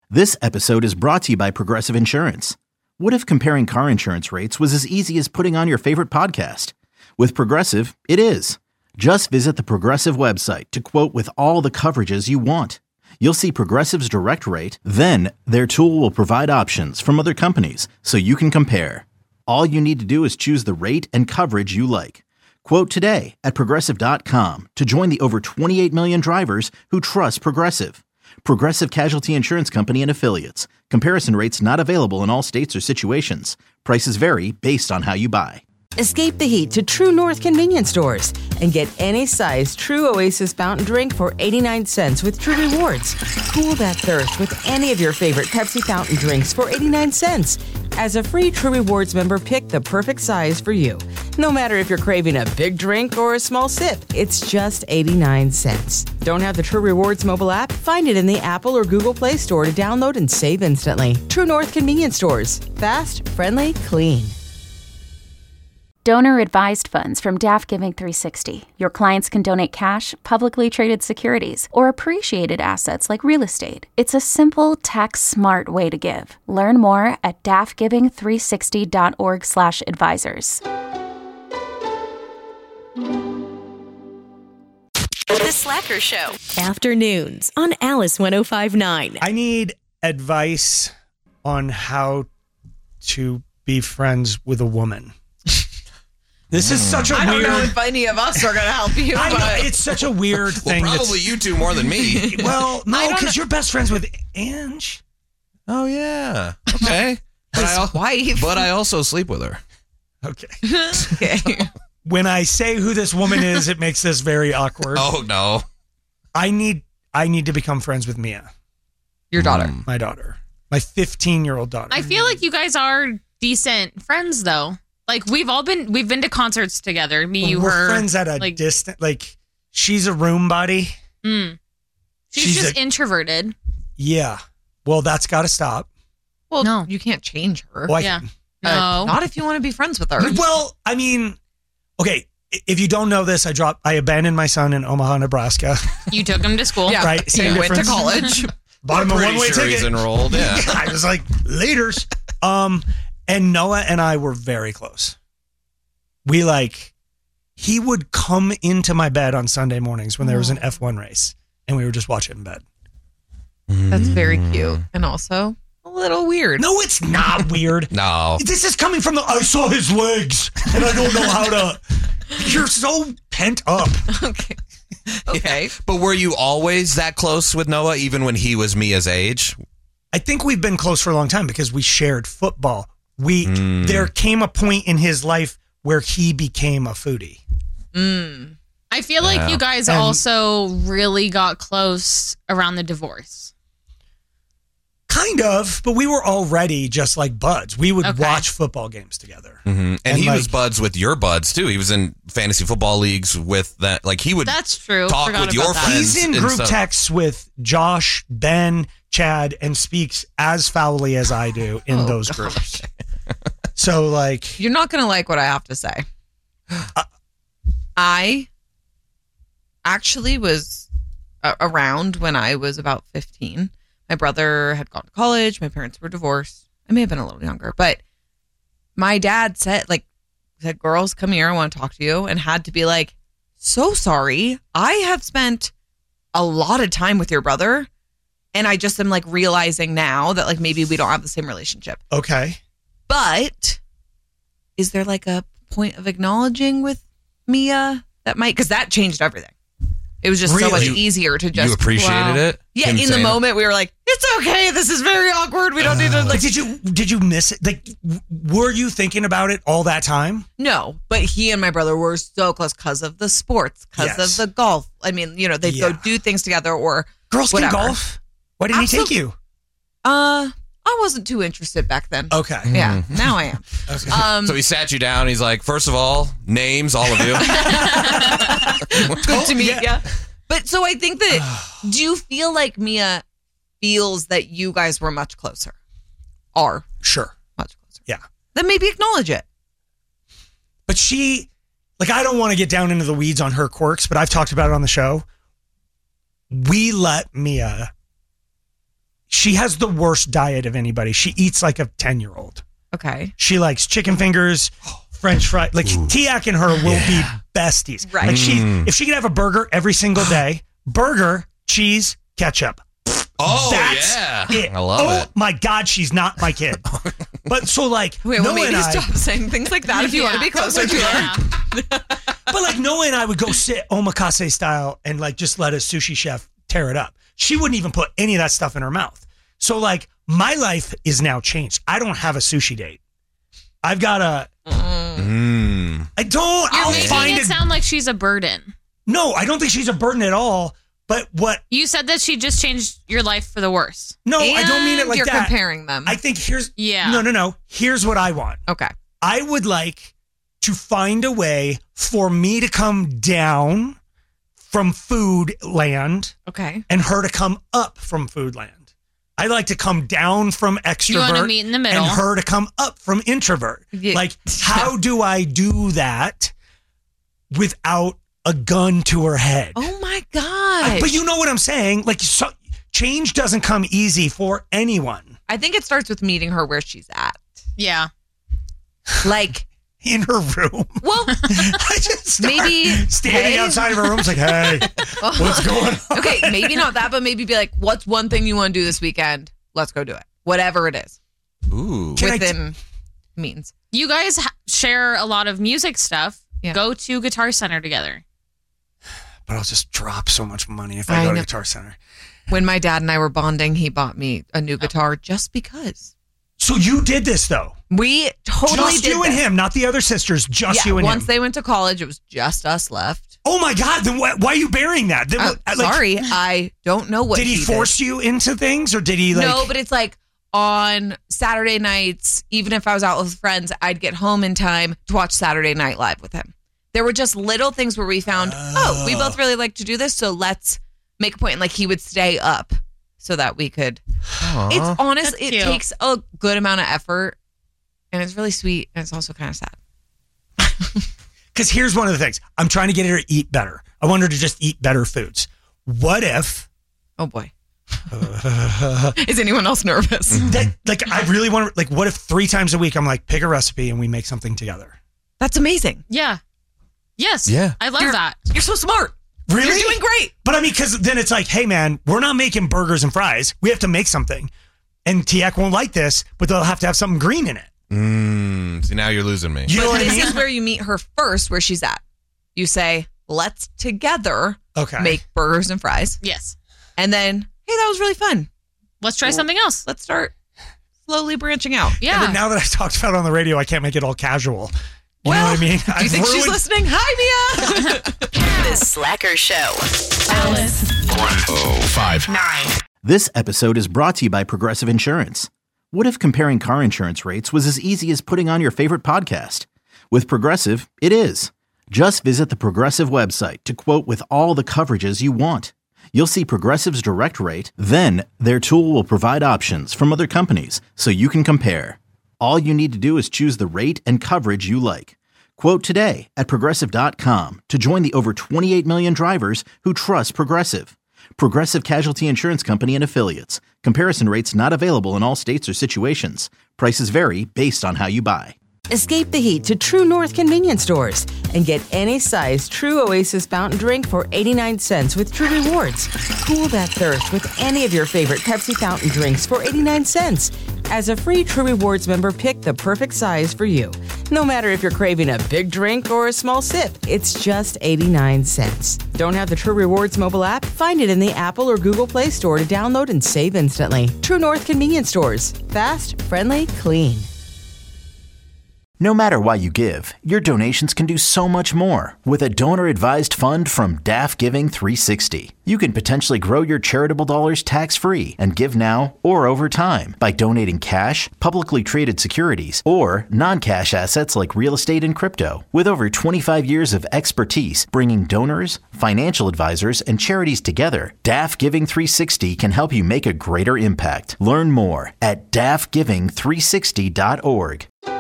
This episode is brought to you by Progressive Insurance. What if comparing car insurance rates was as easy as putting on your favorite podcast? With Progressive, it is. Just visit the Progressive website to quote with all the coverages you want. You'll see Progressive's direct rate, then their tool will provide options from other companies so you can compare. All you need to do is choose the rate and coverage you like. Quote today at Progressive.com to join the over 28 million drivers who trust Progressive. Progressive Casualty Insurance Company and Affiliates. Comparison rates not available in all states or situations. Prices vary based on how you buy. Escape the heat to True North convenience stores and get any size True Oasis fountain drink for 89 cents with True Rewards. Cool that thirst with any of your favorite Pepsi fountain drinks for 89 cents. As a free True Rewards member, pick the perfect size for you. No matter if you're craving a big drink or a small sip, it's just 89 cents. Don't have the True Rewards mobile app? Find it in the Apple or Google Play Store to download and save instantly. True North convenience stores. Fast, friendly, clean. Donor-advised funds from Daft Giving 360. Your clients can donate cash, publicly traded securities, or appreciated assets like real estate. It's a simple, tax-smart way to give. Learn more at daftgiving360.org/advisors. The Slacker Show. Afternoons on Alice 105.9. I need advice on how to be friends with a woman. This is such a weird... I don't know if any of us are going to help you. I know, it's such a weird thing. Well, probably you two more than me. Well, no, because you're best friends with Ange. Oh, yeah. Okay. But I also sleep with her. Okay. When I say who this woman is, it makes this very awkward. Oh, no. I need to become friends with Mia. Your daughter. My daughter. My 15-year-old daughter. I feel like you guys are decent friends, though. Like, we've been to concerts together. We're friends at a distance. Like, she's a room buddy. She's just introverted. Yeah. Well, that's got to stop. Well, no. You can't change her. Well, yeah. No. Not if you want to be friends with her. Well, I mean, okay, if you don't know this, I abandoned my son in Omaha, Nebraska. You took him to school. Yeah. Right. Same he difference. went to college. Bought him a one-way ticket. He's enrolled, yeah. I was like, laters. And Noah and I were very close. He would come into my bed on Sunday mornings when there was an F1 race, and we were just watching in bed. That's very cute. And also a little weird. No, it's not weird. No. This is coming from I saw his legs, and I don't know how to... You're so pent up. Okay. Yeah. But were you always that close with Noah, even when he was Mia's age? I think we've been close for a long time because we shared football. There came a point in his life where he became a foodie. I feel like you guys also really got close around the divorce. Kind of, but we were already just like buds. We would watch football games together. Mm-hmm. And he was buds with your buds, too. He was in fantasy football leagues with that. Like, he would That's true. talk with your friends. He's in group texts with Josh, Ben, Chad, and speaks as foully as I do in those groups. So, like... You're not going to like what I have to say. I actually was around when I was about 15. My brother had gone to college. My parents were divorced. I may have been a little younger, but my dad said, girls, come here. I want to talk to you. And had to be like, so sorry. I have spent a lot of time with your brother. And I just am realizing now that maybe we don't have the same relationship. Okay. But is there a point of acknowledging with Mia that might, because that changed everything. It was just so much easier to just... You appreciated it? Yeah, in the moment we were like, it's okay, this is very awkward, we don't need to... Did you miss it? Were you thinking about it all that time? No, but he and my brother were so close because of the sports, because of the golf. I mean, they'd go do things together or Girls whatever. can golf? Why didn't he take you? I wasn't too interested back then. Okay. Yeah, now I am. Okay. So he sat you down. He's like, first of all, names, all of you. Good to meet you. But so I think that, do you feel like Mia feels that you guys were much closer? Are. Sure. Much closer. Yeah. Then maybe acknowledge it. But she, I don't want to get down into the weeds on her quirks, but I've talked about it on the show. We let Mia she has the worst diet of anybody. She eats like a 10-year-old. Okay. She likes chicken fingers, French fries. Like Tiak and her will be besties. Right. Like if she could have a burger every single day, burger, cheese, ketchup. Oh, That's it. I love it. Oh my God, she's not my kid. But so like, Wait, well, Noah maybe and I, stop saying things like that if you want to be closer to her. but like Noah and I would go sit omakase style and like just let a sushi chef tear it up. She wouldn't even put any of that stuff in her mouth. So like my life is now changed. I don't have a sushi date. I've got a. I don't. You're I'll making find it sound like she's a burden. No, I don't think she's a burden at all. But what You said that she just changed your life for the worse. No, I don't mean it And like you're that. comparing them. I think here's Yeah. No. Here's what I want. Okay. I would like to find a way for me to come down from food land Okay. and her to come up from food land. I like to come down from extrovert You wanna meet in the middle. and her to come up from introvert. Yeah. Like, how do I do that without a gun to her head? Oh my God. But you know what I'm saying? Like, change doesn't come easy for anyone. I think it starts with meeting her where she's at. Yeah. Like, in her room. well, I just start maybe standing hey. outside of her room. It's like, hey, what's going on? Okay, maybe not that, but maybe be like, what's one thing you want to do this weekend? Let's go do it. Whatever it is. Ooh. Within means. You guys share a lot of music stuff. Yeah. Go to Guitar Center together. But I'll just drop so much money if I I go to know. Guitar Center. When my dad and I were bonding, he bought me a new guitar just because. So you did this though? We totally Just did you and this. him, not the other sisters. Just you and once him. they went to college, it was just us left. Oh my God! Then why are you burying that? Then, Sorry, I don't know what Did he force you into things, or did he like? No, but it's like on Saturday nights, even if I was out with friends, I'd get home in time to watch Saturday Night Live with him. There were just little things where we found, we both really like to do this, so let's make a point. And like he would stay up so that we could. It's honest. That's It cute. takes a good amount of effort, and it's really sweet, and it's also kind of sad. Because here's one of the things. I'm trying to get her to eat better. I want her to just eat better foods. What if Oh boy. Is anyone else nervous? that? Like, I really want to. Like, what if 3 times a week I'm like, pick a recipe and we make something together? That's amazing. Yeah. Yes. Yeah. I love that. You're so smart. Really? You're doing great. But I mean, because then it's like, hey man, we're not making burgers and fries. We have to make something. And Tiak won't like this, but they'll have to have something green in it. See, now you're losing me. You know But what I this mean? is where you meet her first, where she's at. You say, let's together Okay. make burgers and fries. Yes. And then, hey, that was really fun. Let's try something else. Let's start slowly branching out. Yeah. But now that I talked about it on the radio, I can't make it all casual. You know what I mean? Do you think she's listening? Hi, Mia. The Slacker Show. Alice. 1059. This episode is brought to you by Progressive Insurance. What if comparing car insurance rates was as easy as putting on your favorite podcast? With Progressive, it is. Just visit the Progressive website to quote with all the coverages you want. You'll see Progressive's direct rate, then their tool will provide options from other companies so you can compare. All you need to do is choose the rate and coverage you like. Quote today at Progressive.com to join the over 28 million drivers who trust Progressive. Progressive Casualty Insurance Company and Affiliates. Comparison rates not available in all states or situations. Prices vary based on how you buy. Escape the heat to True North convenience stores and get any size True Oasis fountain drink for 89 cents with True Rewards. Cool that thirst with any of your favorite Pepsi fountain drinks for 89 cents. As a free True Rewards member, pick the perfect size for you. No matter if you're craving a big drink or a small sip, it's just 89 cents. Don't have the True Rewards mobile app? Find it in the Apple or Google Play Store to download and save instantly. True North convenience stores. Fast, friendly, clean. No matter why you give, your donations can do so much more with a donor-advised fund from DAF Giving 360. You can potentially grow your charitable dollars tax-free and give now or over time by donating cash, publicly traded securities, or non-cash assets like real estate and crypto. With over 25 years of expertise bringing donors, financial advisors, and charities together, DAF Giving 360 can help you make a greater impact. Learn more at dafgiving360.org.